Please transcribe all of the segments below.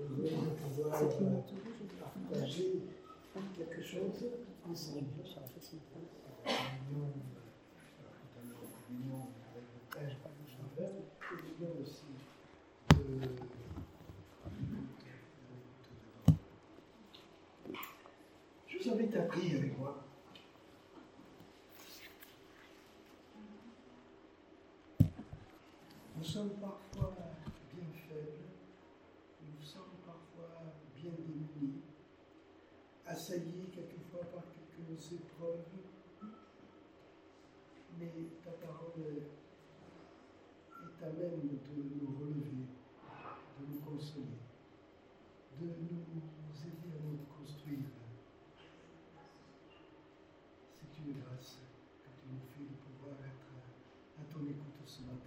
heureux de pouvoir partager quelque chose ensemble. Communion avec le Père, communion aussi Je vous invite à prier avec moi. Nous sommes parfois bien faibles, nous sommes parfois bien démunis, assaillis quelquefois par quelques épreuves, mais ta parole est à même de nous relever, de nous consoler, de nous aider à nous construire. C'est une grâce que tu nous fais de pouvoir être à ton écoute ce matin.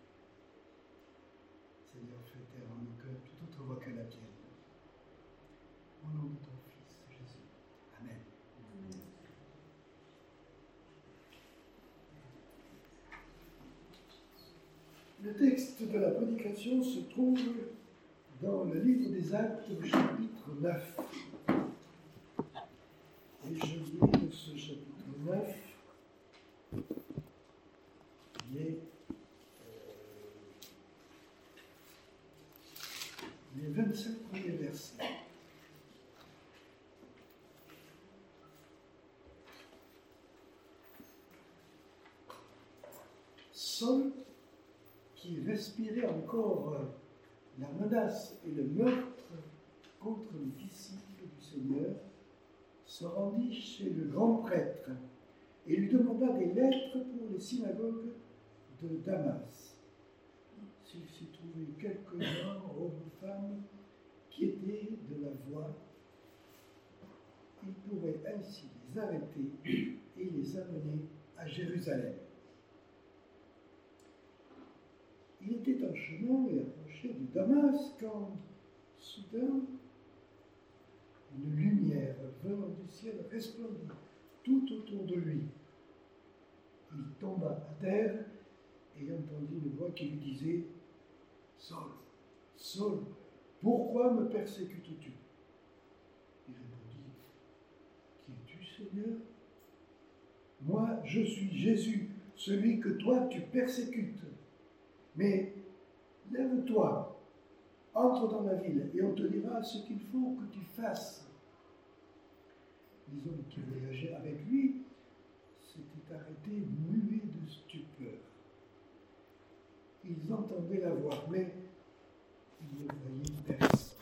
Seigneur, fais taire en nos cœurs toute autre voix que la tienne. Au nom de ton Fils, Jésus. Amen. Amen. Le texte de la prédication se trouve dans le livre des Actes, au chapitre 9. Et je lis de ce chapitre 9, qui est les 25 premiers versets. Saul, qui respirait encore la menace et le meurtre contre les disciples du Seigneur, se rendit chez le grand prêtre et lui demanda des lettres pour les synagogues de Damas. S'il s'y trouvait quelques-uns, hommes ou femmes, qui étaient de la voie, il pourrait ainsi les arrêter et les amener à Jérusalem. Il était en chemin et approchait de Damas quand, soudain, une lumière venant du ciel resplendit tout autour de lui. Il tomba à terre et entendit une voix qui lui disait « Saul, Saul, pourquoi me persécutes-tu » Il répondit « Qui es-tu, Seigneur ?»« Moi, je suis Jésus, celui que toi tu persécutes. Mais lève-toi, entre dans la ville et on te dira ce qu'il faut que tu fasses. » Les hommes qui voyageaient avec lui s'étaient arrêtés muets de stupeur. Ils entendaient la voix, mais ils ne voyaient personne.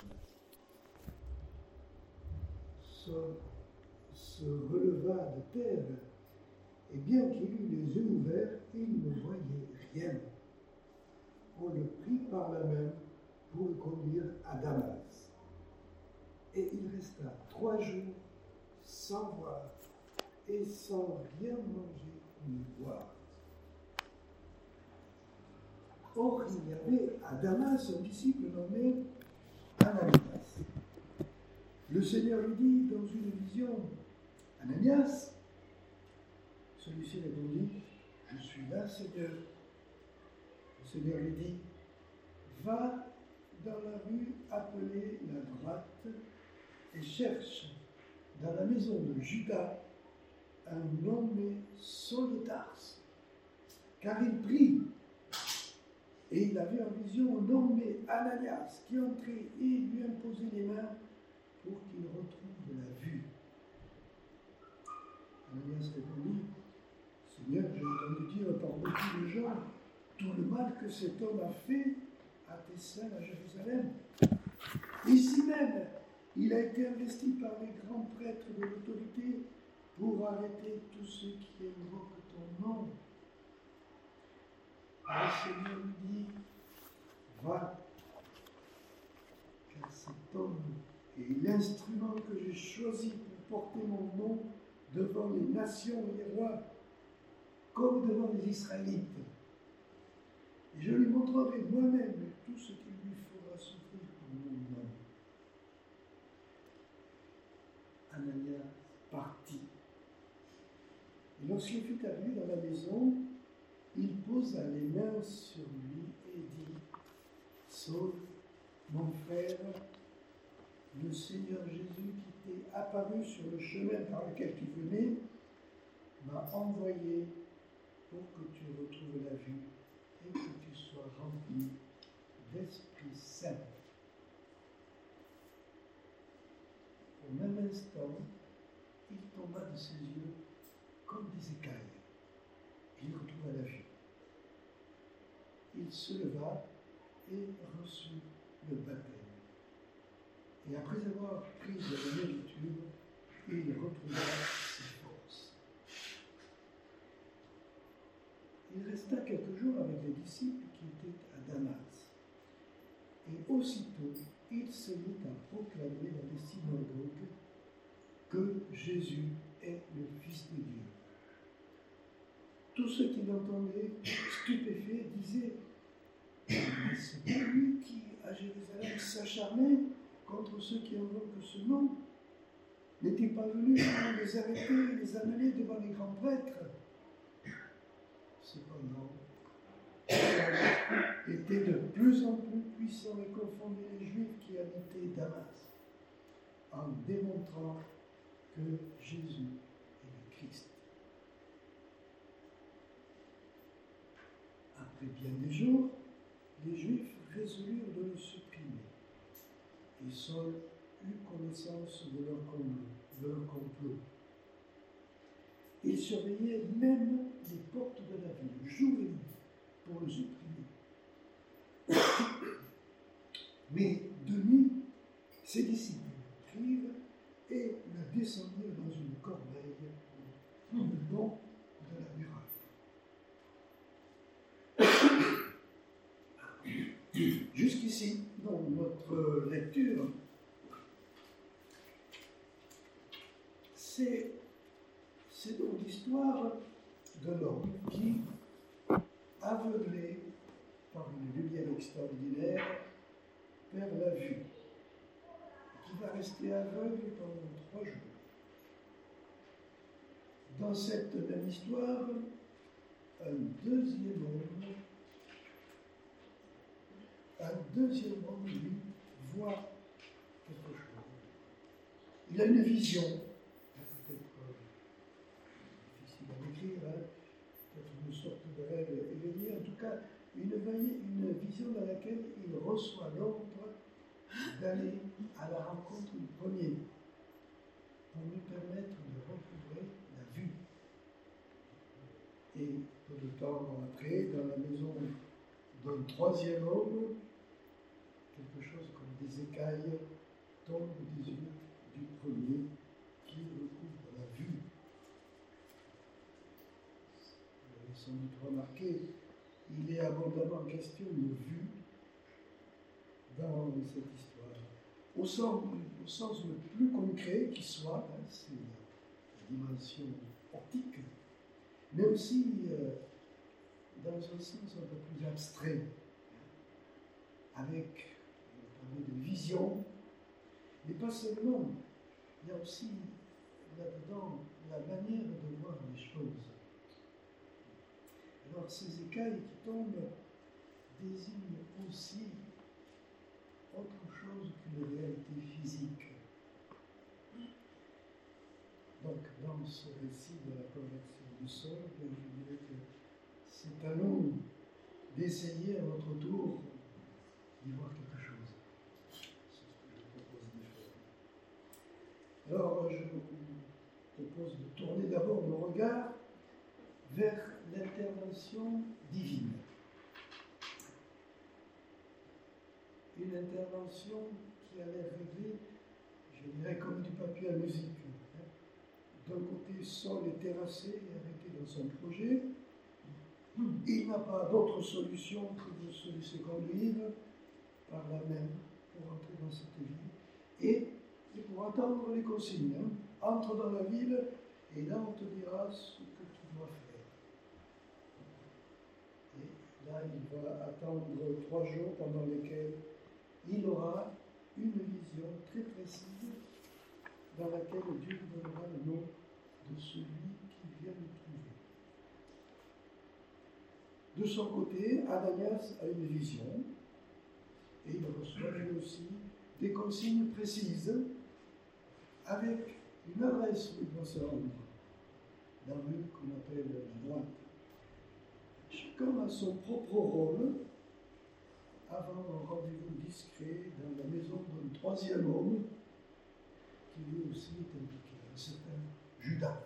Saul se releva de terre, et bien qu'il eût les yeux ouverts, il ne voyait rien. On le prit par la main pour le conduire à Damas. Et il resta 3 jours sans voir et sans rien manger ni boire. Or, il y avait à Damas un disciple nommé Ananias. Le Seigneur lui dit dans une vision, « Ananias ?» Celui-ci répondit, « Je suis là, Seigneur. » Le Seigneur lui dit, « Va dans la rue appelée la droite et cherche dans la maison de Judas un nommé Saul de Tarse, car il prie. Et il avait en vision un nommé Ananias qui entrait et lui imposait les mains pour qu'il retrouve la vue. Ananias répondit, « Seigneur, j'ai entendu dire par beaucoup de gens tout le mal que cet homme a fait à tes saints à Jérusalem. Ici même, il a été investi par les grands prêtres de l'autorité pour arrêter tous ceux qui invoquent ton nom. » Le Seigneur lui dit, « Va, car cet homme est l'instrument que j'ai choisi pour porter mon nom devant les nations et les rois, comme devant les Israélites. Et je lui montrerai moi-même tout ce qu'il lui faudra souffrir pour mon nom. » Ananias partit. Et lorsqu'il fut arrivé dans la maison, il posa les mains sur lui et dit, « Saul, mon frère, le Seigneur Jésus qui t'est apparu sur le chemin par lequel tu venais m'a envoyé pour que tu retrouves la vue et que tu sois rempli d'Esprit Saint. Au même instant, il tomba de ses yeux comme des écailles. Il retrouva la vue. Il se leva et reçut le baptême. Et après avoir pris de la nourriture, il retrouva ses forces. Il resta quelques jours avec les disciples qui étaient à Damas. Et aussitôt, il se mit à proclamer dans les synagogues que Jésus est le Fils de Dieu. Tous ceux qui l'entendaient, stupéfaits, disaient « Mais c'est pas lui qui, à Jérusalem, s'acharnait contre ceux qui invoquent ce nom. N'est-il pas venu pour les arrêter et les amener devant les grands prêtres ?» Cependant, Paul était de plus en plus puissant et confondait les Juifs qui habitaient Damas, en démontrant que Jésus est le Christ. Après bien des jours, les Juifs résolurent de le supprimer. Et Saul eut connaissance de leur complot. Il surveillait même les portes de la ville, jour et nuit, pour le supprimer. Mais de nuit, ses disciples le prirent et le descendirent dans une corbeille le long de la muraille. Jusqu'ici, dans notre lecture, c'est donc l'histoire de l'homme qui, aveuglé par une lumière extraordinaire, perd la vue, qui va rester aveugle pendant 3 jours. Dans cette même histoire, un deuxième homme, lui, voit quelque chose. Il a une vision, peut-être difficile à décrire, peut-être une sorte de rêve éveillé, en tout cas une vision dans laquelle il reçoit l'ordre d'aller à la rencontre du premier pour lui permettre de recouvrer la vue. Et peu de temps après, dans la maison d'un troisième homme, quelque chose comme des écailles tombent des yeux du premier qui recouvre la vue. Vous avez sans doute remarqué, il est abondamment question de vue dans cette histoire. Au sens le plus concret qui soit, c'est la dimension optique, mais aussi dans un sens un peu plus abstrait, avec, on parlait de vision, mais pas seulement, il y a aussi là-dedans la manière de voir les choses. Alors ces écailles qui tombent désignent aussi autre chose qu'une réalité physique. Donc, dans ce récit de la conversion du sol, je dirais que c'est à nous d'essayer à notre tour d'y voir quelque chose. C'est ce que je propose de faire. Alors, je vous propose de tourner d'abord nos regards vers l'intervention divine. Une intervention qui a l'air réglée, je dirais, comme du papier à musique. D'un côté, Saul est terrassé et arrêté dans son projet. Il n'a pas d'autre solution que de se laisser conduire par la main pour entrer dans cette ville et pour attendre les consignes. Entre dans la ville et là on te dira ce que tu dois faire. Et là il va attendre 3 jours pendant lesquels il aura une vision très précise dans laquelle Dieu donnera le nom de celui qui vient le trouver. De son côté, Ananias a une vision et il reçoit lui aussi des conseils consignes précises, avec une adresse où il doit se rendre, dans la rue qu'on appelle la droite. Chacun a son propre rôle avant un rendez-vous discret dans la maison d'un troisième homme qui lui aussi est impliqué, un certain Judas.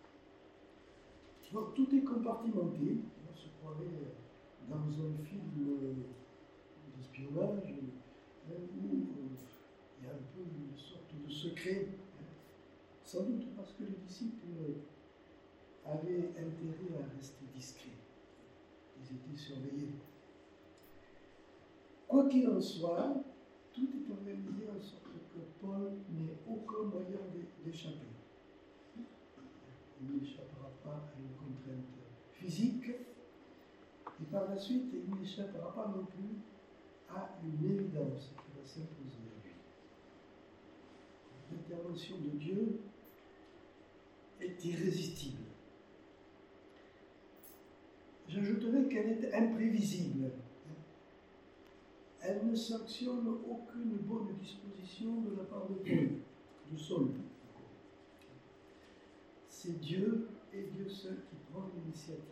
Donc tout est compartimenté, on se croirait dans un film d'espionnage où il y a un peu une sorte de secret, sans doute parce que les disciples avaient intérêt à rester discrets. Ils étaient surveillés. Quoi qu'il en soit, tout est organisé en sorte que Paul n'ait aucun moyen d'échapper. Il n'échappera pas à une contrainte physique, et par la suite, il n'échappera pas non plus à une évidence qui va s'imposer à lui. L'intervention de Dieu est irrésistible. J'ajouterais qu'elle est imprévisible. Elle ne sanctionne aucune bonne disposition de la part de Paul, de Saul. C'est Dieu et Dieu seul qui prend l'initiative.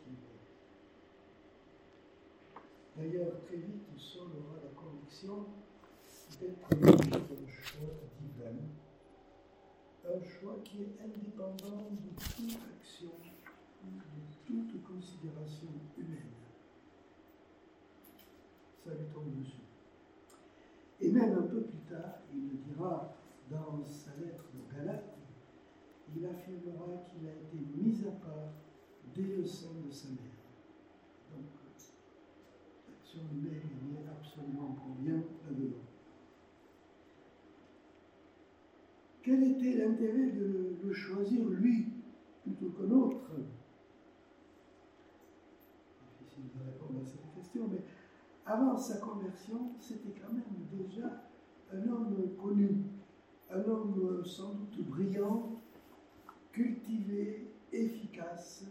D'ailleurs, très vite, Saul aura la conviction d'être l'objet d'un choix divin, un choix qui est indépendant de toute action, de toute considération humaine. Ça lui tombe dessus. Et même un peu plus tard, il le dira dans sa lettre de Galates, il affirmera qu'il a été mis à part dès le sein de sa mère. Donc, l'action humaine n'y est absolument pour rien là-dedans. Quel était l'intérêt de le choisir lui plutôt qu'un autre? Difficile de répondre à cette question, mais avant sa conversion, c'était quand même déjà un homme connu, un homme sans doute brillant, cultivé, efficace.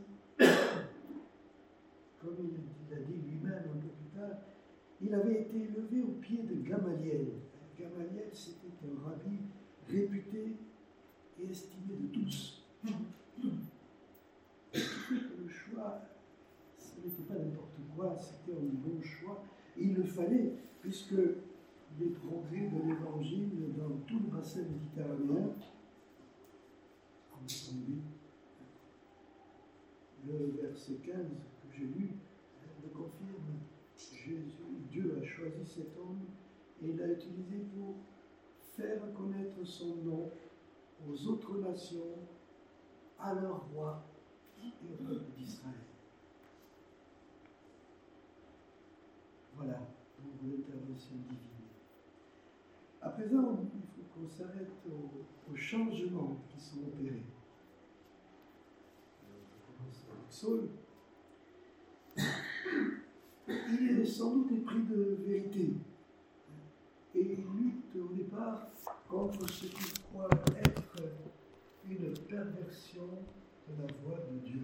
Comme il a dit lui-même un peu plus tard, il avait été élevé au pied de Gamaliel. Gamaliel, c'était un rabbi réputé et estimé de tous. Le choix, ce n'était pas n'importe quoi, c'était un bon choix. Et il le fallait, puisque les progrès de l'Évangile dans tout le bassin méditerranéen, le verset 15 que j'ai lu le confirme. Dieu a choisi cet homme et l'a utilisé pour faire connaître son nom aux autres nations, à leur roi et au peuple d'Israël. Voilà pour l'intervention divine. À présent, il faut qu'on s'arrête aux changements qui sont opérés. On commence avec Saul. Il est sans doute épris de vérité. Et il lutte au départ contre ce qu'il croit être une perversion de la voix de Dieu.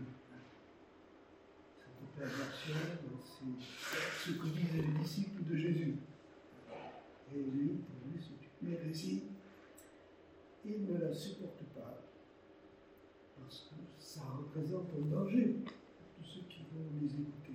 Cette perversion, c'est ce que disaient les disciples de Jésus. Et lui, pour lui, c'est une hérésie. Il ne la supporte pas, parce que ça représente un danger pour tous ceux qui vont les écouter.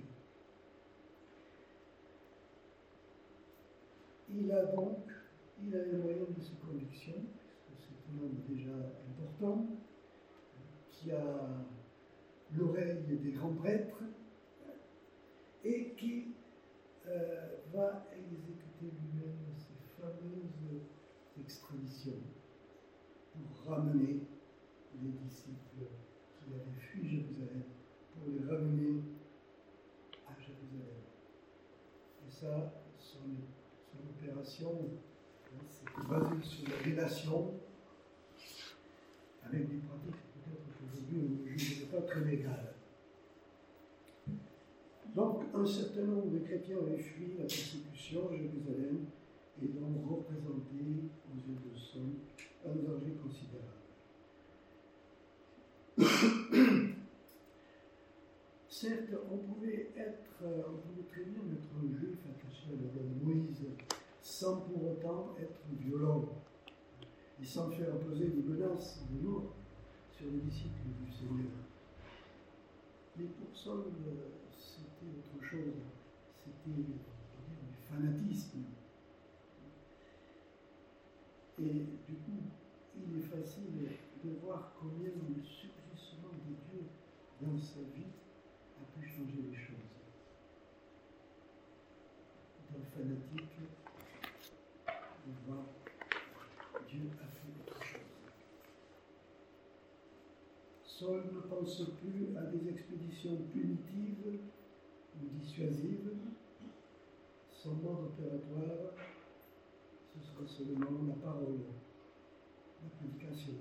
Il a les moyens de ses convictions, puisque c'est un homme déjà important, qui a l'oreille des grands prêtres, et qui va exécuter lui-même ces fameuses extraditions pour ramener les disciples qui avaient fui Jérusalem, pour les ramener à Jérusalem. Et ça, son opération, c'était basé sur la délation, avec des pratiques peut-être qu'aujourd'hui on ne jugerait pas très légales. Donc, un certain nombre de chrétiens avaient fui la persécution à Jérusalem et ont représenté aux yeux de Saul un danger considérable. Certes, on pouvait très bien être un juif attaché à la loi de Moïse sans pour autant être violent. et sans faire peser des menaces de mort sur les disciples du Seigneur. Mais pour Saul, c'était autre chose. C'était du fanatisme. Et du coup, il est facile de voir combien le surgissement de Dieu dans sa vie a pu changer les choses. Dans le fanatique, on voit Dieu a fait autre chose. Saul ne pense plus à des expéditions punitives ou dissuasives. Son mode opératoire, ce sera seulement la parole, la prédication.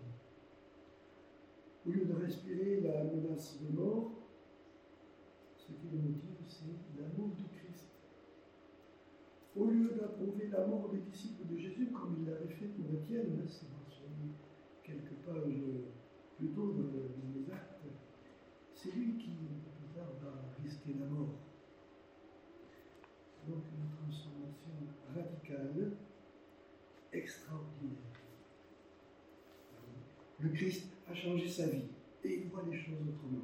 Au lieu de respirer la menace de mort, ce qui le motive, c'est l'amour du Christ. Au lieu d'approuver la mort des disciples de Jésus, comme il l'avait fait pour Étienne, c'est mentionné quelques pages plus tôt dans les actes, c'est lui qui, plus tard, va risquer la mort. Donc une transformation radicale, extraordinaire. Le Christ a changé sa vie et il voit les choses autrement.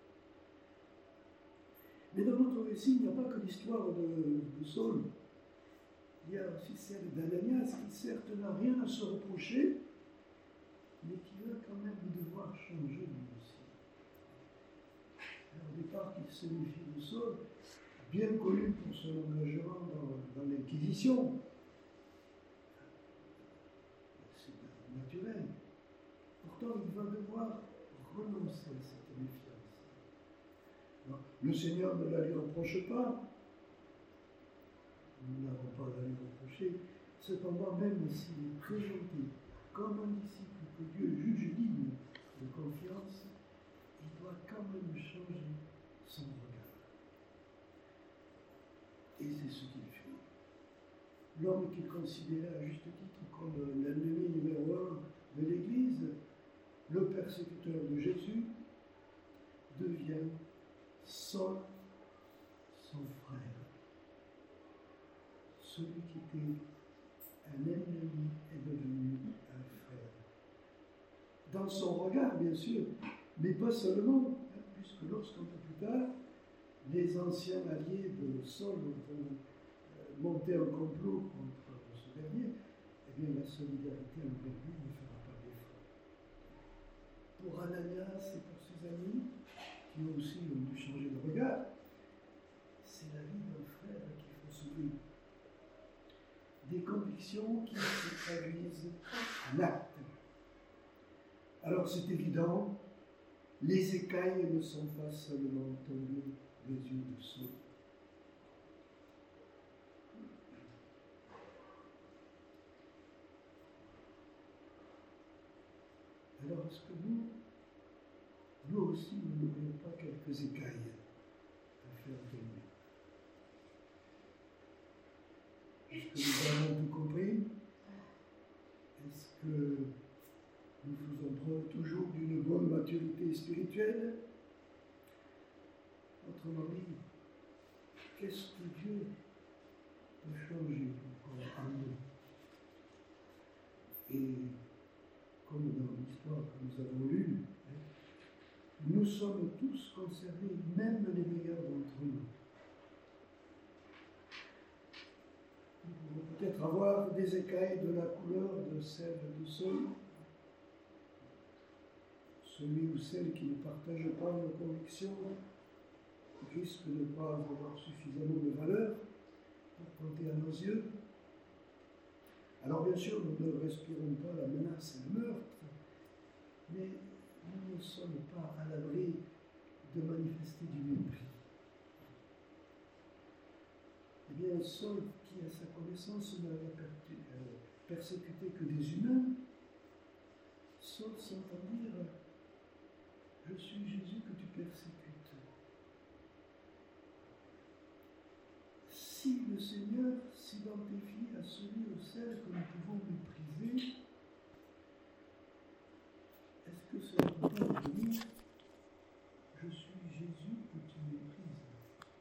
Mais dans notre récit, il n'y a pas que l'histoire de Saul. Il y a aussi celle d'Ananias qui certes n'a rien à se reprocher, mais qui va quand même devoir changer lui aussi. Alors, au départ, il se méfie de Saul, bien connu pour son engagement dans l'Inquisition. C'est naturel. Pourtant, il va devoir renoncer à cette méfiance. Alors, le Seigneur ne la lui reproche pas. Nous n'avons pas à lui reprocher. Cependant, même s'il est présenté comme un disciple que Dieu juge digne de confiance, il doit quand même changer son regard. Et c'est ce qu'il fait. L'homme qu'il considérait à juste titre comme l'ennemi numéro 1 de l'Église, le persécuteur de Jésus, devient Saul, son frère. Celui qui était un ennemi est devenu un frère. Dans son regard, bien sûr, mais pas seulement, puisque lorsqu'un peu plus tard, les anciens alliés de Saul vont monter un complot contre ce dernier, eh bien la solidarité envers lui ne fera pas défaut. Pour Ananias et pour ses amis, qui aussi ont dû changer de regard, c'est la vie d'un frère qu'il faut sauver. Des convictions qui se traduisent en actes. Alors c'est évident, les écailles ne sont pas seulement tombées des yeux de Saul. Alors est-ce que nous aussi, nous n'aurions pas quelques écailles à faire tomber? Est-ce que nous avons tout compris? Est-ce que nous faisons preuve toujours d'une bonne maturité spirituelle? Autrement dit, qu'est-ce que Dieu peut changer encore en nous? Et comme dans l'histoire que nous avons lue, nous sommes tous concernés, même les meilleurs d'entre nous. Nous pouvons peut-être avoir des écailles de la couleur de celle de Saul, celui ou celle qui ne partage pas nos convictions risque de ne pas avoir suffisamment de valeur pour compter à nos yeux. Alors bien sûr, nous ne respirons pas la menace et le meurtre, mais nous ne sommes pas à l'abri de manifester du mépris. Eh bien, Saul, qui à sa connaissance n'avait persécuté que des humains, Saul s'entend dire « Je suis Jésus que tu persécutes ». Si le Seigneur s'identifie à celui ou celle que nous pouvons mépriser, est-ce que cela peut pas dire « Je suis Jésus que tu méprises ».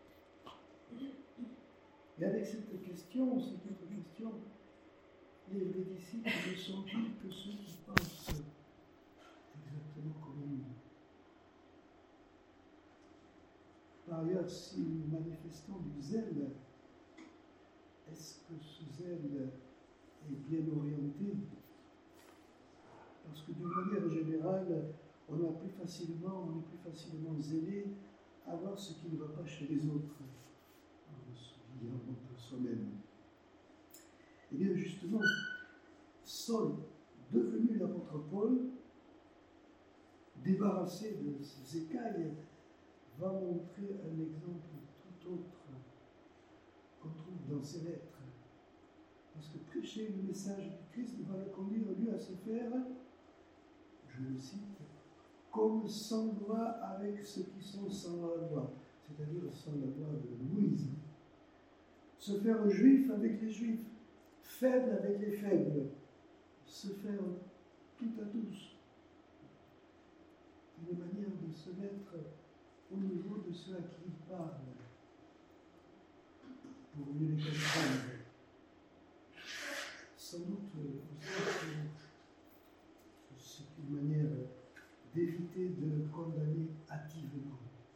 Et avec cette autre question, les disciples ne sont-ils que ceux qui d'ailleurs, si nous manifestons du zèle, est-ce que ce zèle est bien orienté? Parce que d'une manière générale, on est plus facilement zélé à voir ce qui ne va pas chez les autres, en se souvenant de soi-même. Et bien justement, Saul, devenu l'apôtre Paul, débarrassé de ses écailles, va montrer un exemple tout autre qu'on trouve dans ses lettres. Parce que prêcher le message du Christ va le conduire, lui, à se faire, je le cite, comme sans loi avec ceux qui sont sans la loi, c'est-à-dire sans la loi de Moïse. Se faire juif avec les juifs, faible avec les faibles, se faire tout à tous. Une manière de se mettre au niveau de ceux à qui il parle, pour mieux les comprendre. Sans doute c'est une manière d'éviter de condamner hâtivement.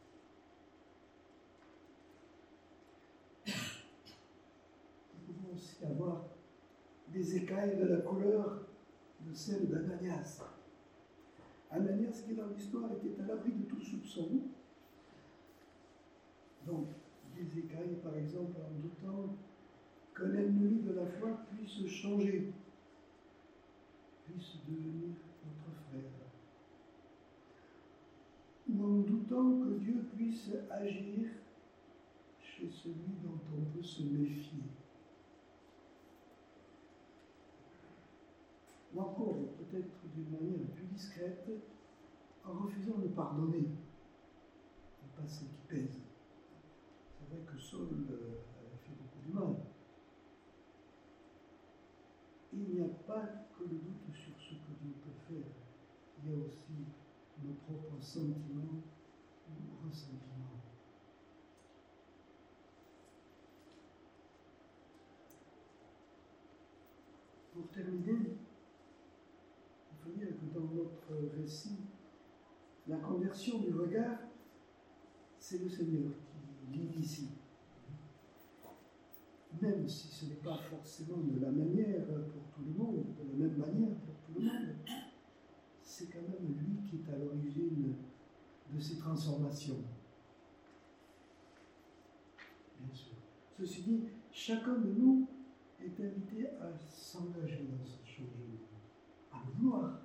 Nous pouvons aussi avoir des écailles de la couleur de celle d'Ananias. Ananias, qui dans l'histoire était à l'abri de tout soupçon. Donc, des écailles, par exemple, en doutant qu'un ennemi de la foi puisse changer, puisse devenir notre frère. Ou en doutant que Dieu puisse agir chez celui dont on peut se méfier. Ou encore, peut-être d'une manière plus discrète, en refusant de pardonner, et pas ce qui pèse. C'est vrai que Saul avait fait beaucoup de mal. Il n'y a pas que le doute sur ce que Dieu peut faire. Il y a aussi nos propres sentiments ou ressentiments. Pour terminer, il faut dire que dans notre récit, la conversion du regard, c'est le Seigneur qui l'initie. Même si ce n'est pas forcément de la manière pour tout le monde, de la même manière pour tout le monde, c'est quand même lui qui est à l'origine de ces transformations. Bien sûr. Ceci dit, chacun de nous est invité à s'engager dans ce changement, à le vouloir.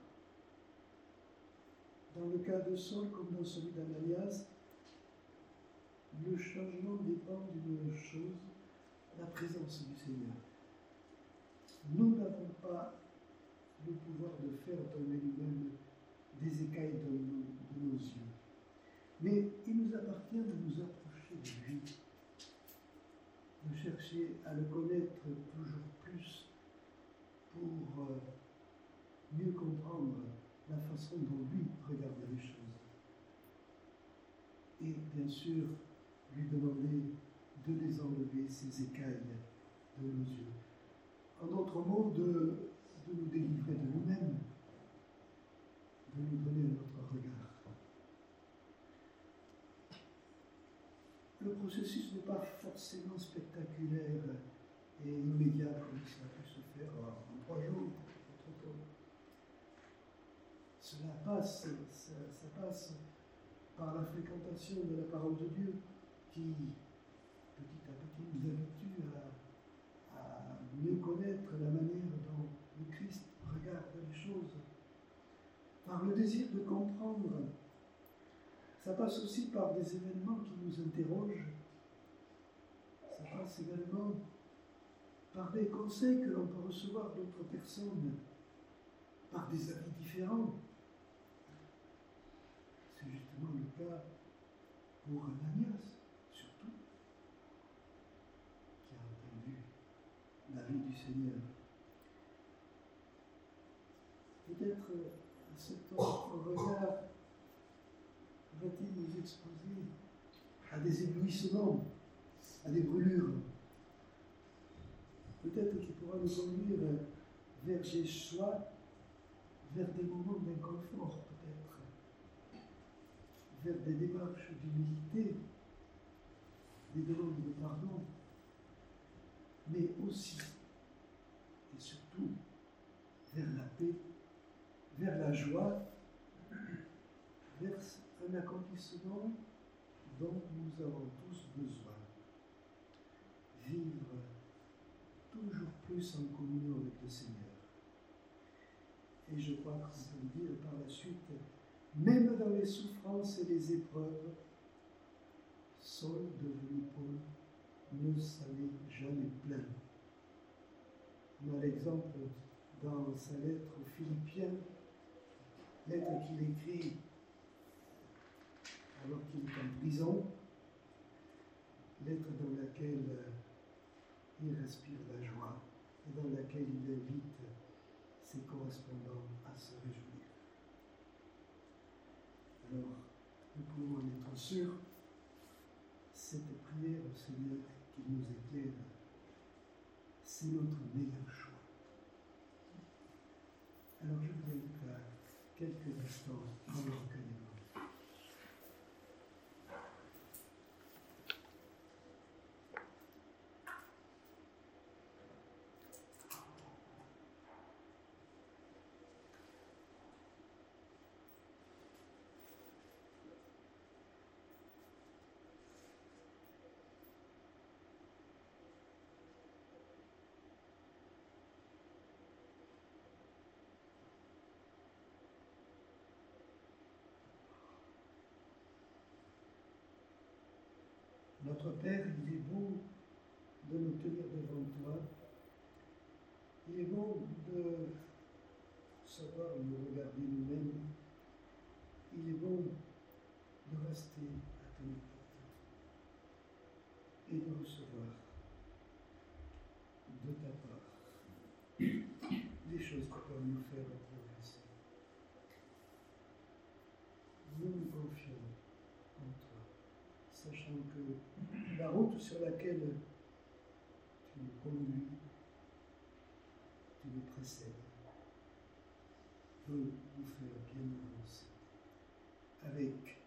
Dans le cas de Saul, comme dans celui d'Ananias, le changement dépend d'une chose, la présence du Seigneur. Nous n'avons pas le pouvoir de faire tomber nous-mêmes des écailles de nos yeux. Mais il nous appartient de nous approcher de lui, de chercher à le connaître toujours plus pour mieux comprendre la façon dont lui regarde les choses. Et bien sûr, lui demander de les enlever, ces écailles de nos yeux. En d'autres mots, de nous délivrer de nous-mêmes, de nous donner un autre regard. Le processus n'est pas forcément spectaculaire et immédiat comme ça peut se faire en 3 jours, trop tôt. Cela passe, ça passe par la fréquentation de la parole de Dieu qui, petit à petit, nous habitue à mieux connaître la manière dont le Christ regarde les choses. Par le désir de comprendre. Ça passe aussi par des événements qui nous interrogent. Ça passe également par des conseils que l'on peut recevoir d'autres personnes, par des avis différents. C'est justement le cas pour Ananias, surtout, qui a entendu l'avis du Seigneur. Peut-être cet autre regard va-t-il nous exposer à des éblouissements, à des brûlures. Peut-être qu'il pourra nous conduire vers des choix, vers des moments d'inconfort, peut-être, vers des démarches d'humilité, des demandes de pardon, mais aussi et surtout vers la paix, vers la joie, vers un accomplissement dont nous avons tous besoin. Vivre toujours plus en communion avec le Seigneur. Et je crois qu'on peut le dire par la suite, même dans les souffrances et les épreuves, Saul, devenu Paul, ne s'en est jamais plaint. On a l'exemple dans sa lettre aux Philippiens, lettre qu'il écrit alors qu'il est en prison, lettre dans laquelle il respire la joie et dans laquelle il invite ses correspondants à se réjouir. Alors, nous pouvons en être sûrs, cette prière au Seigneur qui nous éclaire, c'est notre meilleur choix. Alors je vous invite à quelques instants en recueillement. Notre Père, il est bon de nous tenir devant toi. Il est bon de savoir nous regarder nous-mêmes. Il est bon de rester à ton écoute et de recevoir de ta part des choses qui peuvent nous faire progresser. Nous nous confions en toi, sachant que la route sur laquelle tu nous conduis, tu nous précèdes, peut nous faire bien avancer avec